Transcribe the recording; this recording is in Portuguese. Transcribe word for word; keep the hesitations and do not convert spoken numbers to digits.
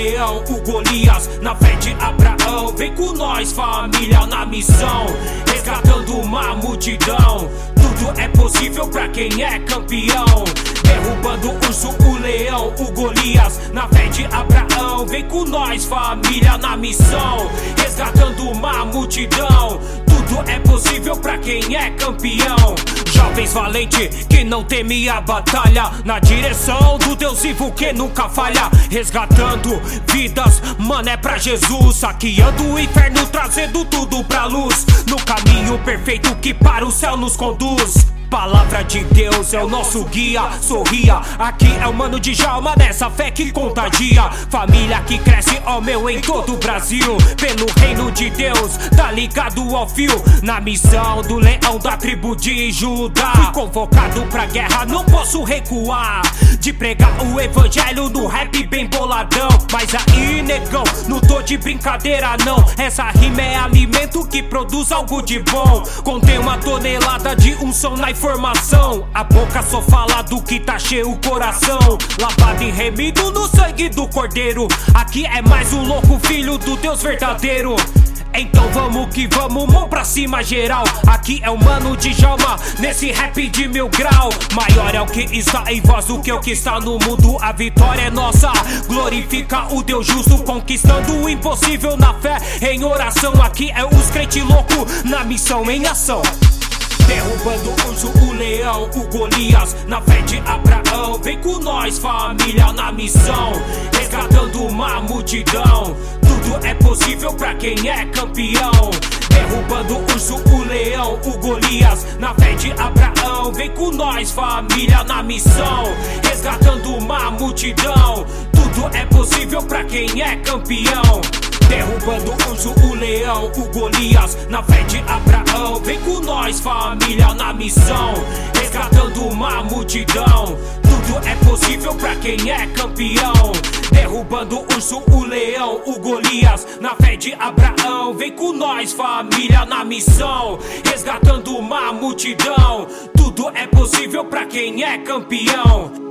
leão, o Golias, na fé de Abraão. Vem com nós, família, na missão, resgatando uma multidão. Tudo é possível pra quem é campeão. Derrubando o urso, o leão, o Golias, na fé de Abraão. Vem com nós, família, na missão, resgatando uma multidão. Tudo é possível pra quem é campeão. Jovens valentes que não temem a batalha, na direção do Deus vivo que nunca falha. Resgatando vidas, mano, é pra Jesus. Saqueando o inferno, trazendo tudo pra luz. No caminho perfeito que para o céu nos conduz. Palavra de Deus é o nosso guia, sorria. Aqui é o mano Djalma, nessa fé que contagia. Família que cresce, ó meu, em todo o Brasil. Pelo reino de Deus, tá ligado ao fio. Na missão do leão da tribo de Judá. Fui convocado pra guerra, não posso recuar. De pregar o evangelho no rap bem boladão. Mas aí, negão, não tô de brincadeira não. Essa rima é alimento que produz algo de bom. Contém uma tonelada de unção na informação. A boca só fala do que tá cheio o coração. Lavado e remido no sangue do cordeiro. Aqui é mais um louco filho do Deus verdadeiro. Então vamos que vamos, mão pra cima geral. Aqui é o mano Djalma, nesse rap de mil grau. Maior é o que está em vós do que o que está no mundo. A vitória é nossa, glorifica o Deus justo. Conquistando o impossível na fé, em oração. Aqui é os crente louco, na missão em ação. Derrubando o urso, o leão, o Golias, na fé de Abraão. Vem com nós, família, na missão, resgatando uma multidão. Tudo é possível pra quem é campeão. Derrubando o urso, o leão, o Golias, na fé de Abraão. Vem com nós, família, na missão, resgatando uma multidão. Tudo é possível pra quem é campeão. Derrubando o urso, o leão, o Golias, na fé de Abraão. Vem com nós, família, na missão, resgatando uma multidão. Tudo é possível pra quem é campeão. Derrubando o urso, o leão, o Golias, na fé de Abraão. Vem com nós, família, na missão, resgatando uma multidão. Tudo é possível pra quem é campeão.